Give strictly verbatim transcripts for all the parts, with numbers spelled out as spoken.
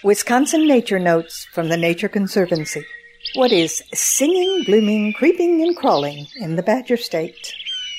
Wisconsin Nature Notes from the Nature Conservancy. What is singing, blooming, creeping, and crawling in the Badger State?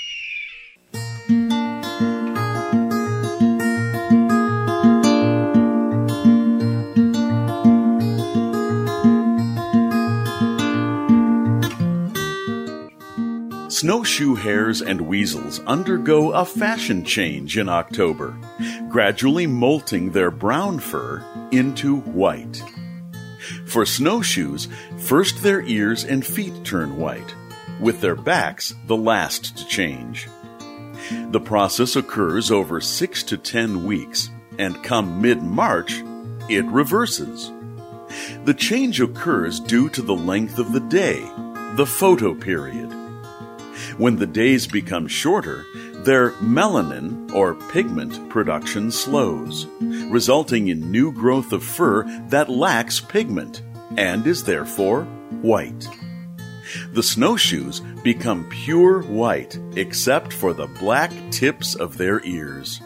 Snowshoe hares and weasels undergo a fashion change in October, gradually molting their brown fur into white. For snowshoes, first their ears and feet turn white, with their backs the last to change. The process occurs over six to ten weeks, and come mid-March, it reverses. The change occurs due to the length of the day, the photoperiod. When the days become shorter, their melanin, or pigment, production slows, resulting in new growth of fur that lacks pigment and is therefore white. The snowshoes become pure white except for the black tips of their ears.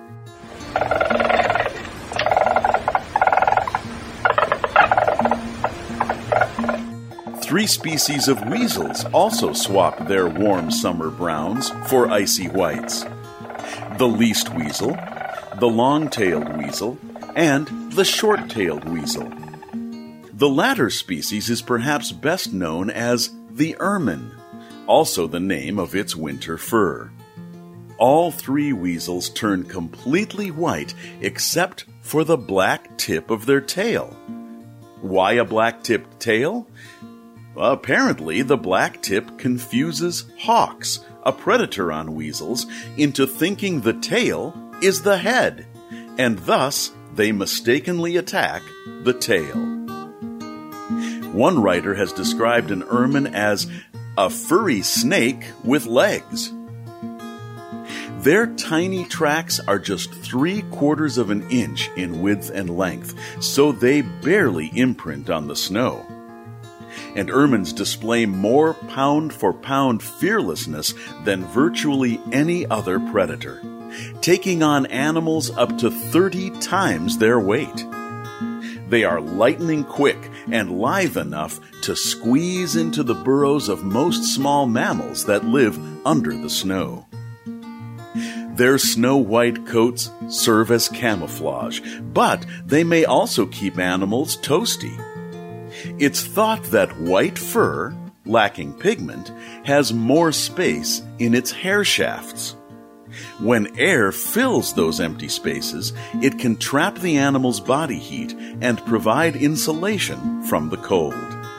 Three species of weasels also swap their warm summer browns for icy whites: the least weasel, the long-tailed weasel, and the short-tailed weasel. The latter species is perhaps best known as the ermine, also the name of its winter fur. All three weasels turn completely white except for the black tip of their tail. Why a black-tipped tail? Apparently, the black tip confuses hawks, a predator on weasels, into thinking the tail is the head, and thus they mistakenly attack the tail. One writer has described an ermine as a furry snake with legs. Their tiny tracks are just three quarters of an inch in width and length, so they barely imprint on the snow. And ermines display more pound-for-pound fearlessness than virtually any other predator, taking on animals up to thirty times their weight. They are lightning quick and lithe enough to squeeze into the burrows of most small mammals that live under the snow. Their snow-white coats serve as camouflage, but they may also keep animals toasty. It's thought that white fur, lacking pigment, has more space in its hair shafts. When air fills those empty spaces, it can trap the animal's body heat and provide insulation from the cold.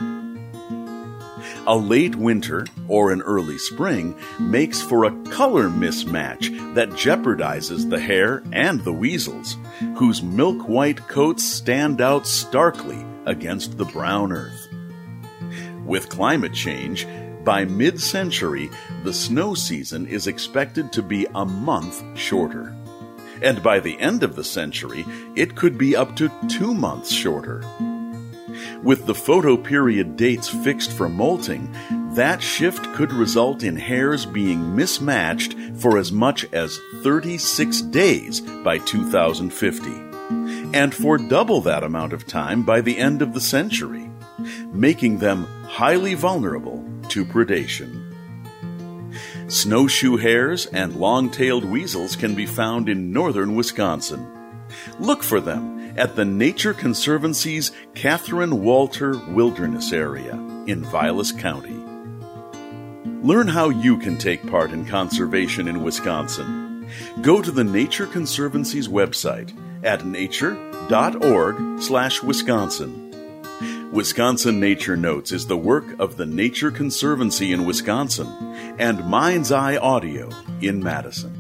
A late winter or an early spring makes for a color mismatch that jeopardizes the hare and the weasels, whose milk-white coats stand out starkly against the brown earth. With climate change, by mid-century, the snow season is expected to be a month shorter. And by the end of the century, it could be up to two months shorter. With the photoperiod dates fixed for molting, that shift could result in hares being mismatched for as much as thirty-six days by two thousand fifty. And for double that amount of time by the end of the century, making them highly vulnerable to predation. Snowshoe hares and long-tailed weasels can be found in northern Wisconsin. Look for them at the Nature Conservancy's Catherine Walter Wilderness Area in Vilas County. Learn how you can take part in conservation in Wisconsin. Go to the Nature Conservancy's website at nature.org slash Wisconsin. Wisconsin Nature Notes is the work of the Nature Conservancy in Wisconsin and Mind's Eye Audio in Madison.